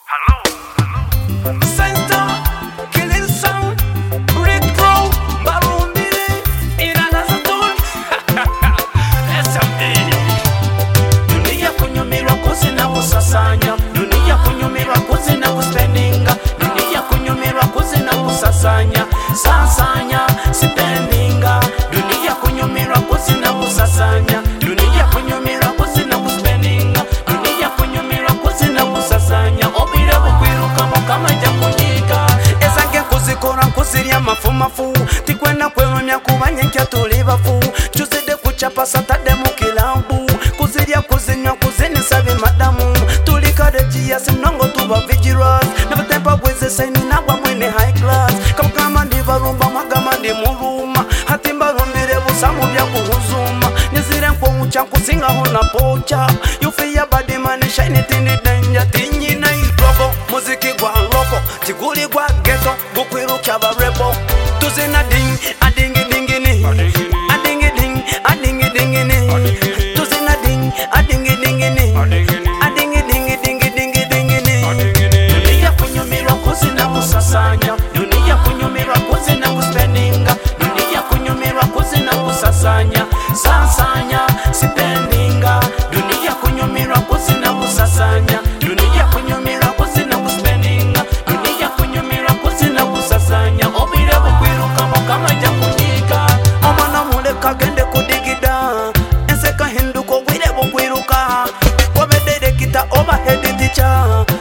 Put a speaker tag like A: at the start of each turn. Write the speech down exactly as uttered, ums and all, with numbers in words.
A: Hello, hello. Center, killing sound, Rick Pro, Barumbiri, Inanazatul. S M E. Dunia kunyumirwa kuzina kusasanya, dunia kunyumirwa kuzina kuspendinga, dunia kunyumirwa kuzina kusasanya, sasanya spendinga, dunia kunyumirwa kuzina kusasanya, dunia kunyumirwa kuzina kuspendinga, dunia kunyumirwa kuzina kusasanya, obira bukwiruka mukama jakunyika, esange kuzikora kuzirya mafu mafu, tikwenda kwerumya kubanye nkya tuli bafu, chuzide kuchapa satade mukilambu, kuzirya kuzinywa kuzinisa bimadamu, tulikarejiya sinongo tuba vigilous, nebatempa bweze saini nagwa mwene high class, kabukama ndi barumba magama ndi muruma, hati mbarumbire busamu bya kuhuzuma, nizire nko ucha kusinga hona pocha, you feel your body man shine it in the danger, tinyi na irogo, muziki gwa loko, tiguli gwa ghetto, bukwiru kyaba rebo, tuzina ding, adingi dingi ni, adingi ding, adingi dingi ni, tuzina ding, adingi dingi ni, adingi dingi dingi dingi dingi ni, dunia kunyumirwa kuzina kusasanya, dunia kunyumirwa kuzina kuspendinga, dunia kunyumirwa kuzina kusasanya, sasanya spendinga, dunia kunyumirwa kuzina kusasanya, dunia kunyumirwa kuzina kuspendinga, dunia kunyumirwa kuzina kusasanya, obira bukwiruka mukama jakunyika, omwana muleka gende kudigida, enseka hinduko bwire bukwiruka, wabederekita oba head teacher,